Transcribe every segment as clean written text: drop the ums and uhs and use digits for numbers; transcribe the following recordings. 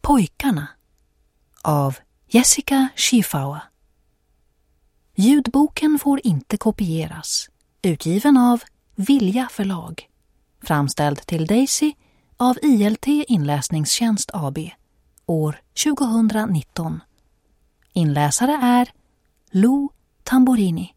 Pojkarna av Jessica Schifawa. Ljudboken får inte kopieras. Utgiven av Vilja förlag. Framställd till Daisy av ILT Inläsningstjänst AB. År 2019. Inläsare är Lou Tamborini.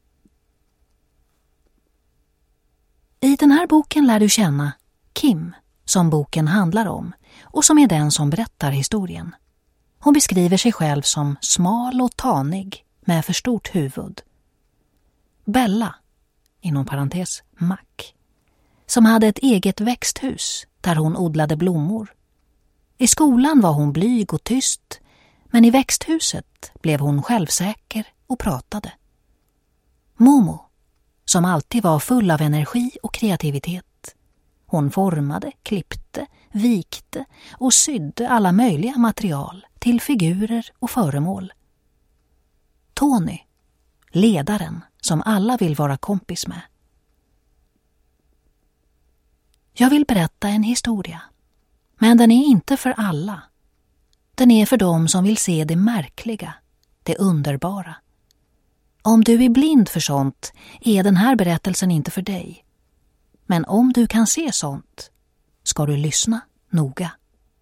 I den här boken lär du känna Kim, som boken handlar om och som är den som berättar historien. Hon beskriver sig själv som smal och tanig med för stort huvud. Bella, inom parentes Mac, som hade ett eget växthus där hon odlade blommor. I skolan var hon blyg och tyst, men i växthuset blev hon självsäker och pratade. Momo, som alltid var full av energi och kreativitet. Hon formade, klippte, vikte och sydde alla möjliga material till figurer och föremål. Tony, ledaren som alla vill vara kompis med. Jag vill berätta en historia, men den är inte för alla. Den är för dem som vill se det märkliga, det underbara. Om du är blind för sånt är den här berättelsen inte för dig. Men om du kan se sånt ska du lyssna noga.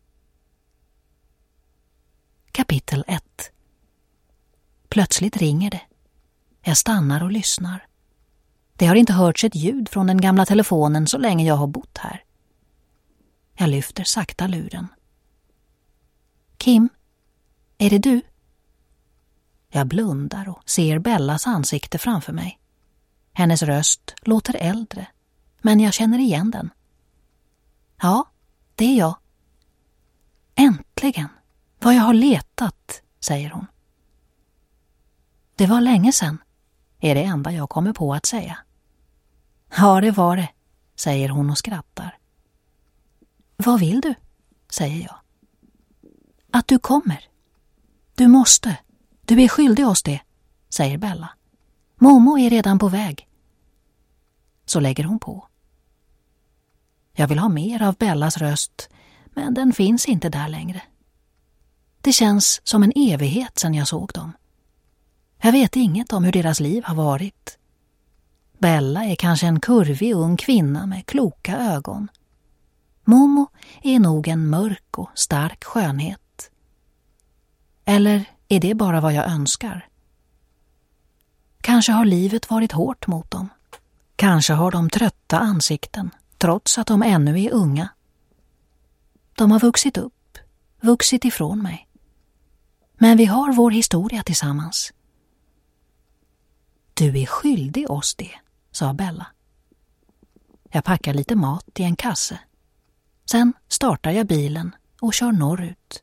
Kapitel 1. Plötsligt ringer det. Jag stannar och lyssnar. Det har inte hörts ett ljud från den gamla telefonen så länge jag har bott här. Jag lyfter sakta luren. Kim, är det du? Jag blundar och ser Bellas ansikte framför mig. Hennes röst låter äldre, men jag känner igen den. Ja, det är jag. Äntligen, vad jag har letat, säger hon. Det var länge sedan, är det enda jag kommer på att säga. Ja, det var det, säger hon och skrattar. Vad vill du, säger jag. Att du kommer. Du måste. Du är skyldig oss det, säger Bella. Momo är redan på väg. Så lägger hon på. Jag vill ha mer av Bellas röst, men den finns inte där längre. Det känns som en evighet sedan jag såg dem. Jag vet inget om hur deras liv har varit. Bella är kanske en kurvig ung kvinna med kloka ögon. Momo är nog en mörk och stark skönhet. Eller är det bara vad jag önskar? Kanske har livet varit hårt mot dem. Kanske har de trötta ansikten, trots att de ännu är unga. De har vuxit upp, vuxit ifrån mig. Men vi har vår historia tillsammans. Du är skyldig oss det, sa Bella. Jag packar lite mat i en kasse. Sen startar jag bilen och kör norrut.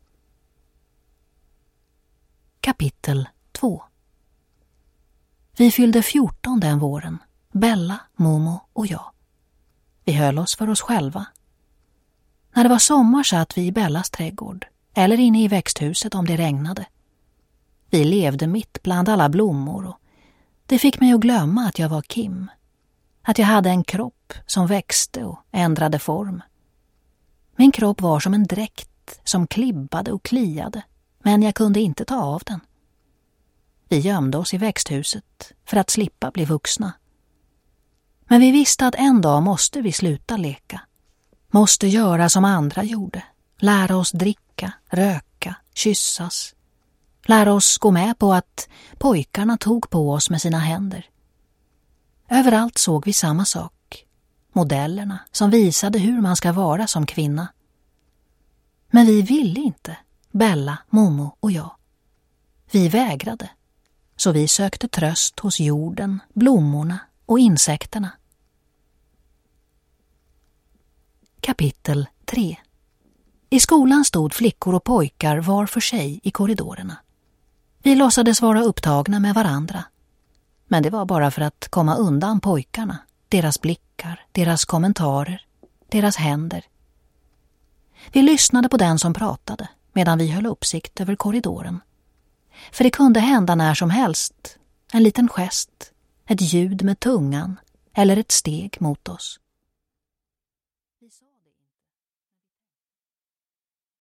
Kapitel 2. Vi fyllde 14 den våren, Bella, Momo och jag. Vi höll oss för oss själva. När det var sommar satt vi i Bellas trädgård, eller inne i växthuset om det regnade. Vi levde mitt bland alla blommor och det fick mig att glömma att jag var Kim. Att jag hade en kropp som växte och ändrade form. Min kropp var som en dräkt som klibbade och kliade, men jag kunde inte ta av den. Vi gömde oss i växthuset för att slippa bli vuxna. Men vi visste att en dag måste vi sluta leka. Måste göra som andra gjorde. Lära oss dricka, röka, kyssas. Lära oss gå med på att pojkarna tog på oss med sina händer. Överallt såg vi samma sak. Modellerna som visade hur man ska vara som kvinna. Men vi ville inte, Bella, Momo och jag. Vi vägrade. Så vi sökte tröst hos jorden, blommorna och insekterna. Kapitel 3. I skolan stod flickor och pojkar var för sig i korridorerna. Vi låtsades vara upptagna med varandra. Men det var bara för att komma undan pojkarna, deras blickar, deras kommentarer, deras händer. Vi lyssnade på den som pratade medan vi höll uppsikt över korridoren. För det kunde hända när som helst, en liten gest, ett ljud med tungan eller ett steg mot oss.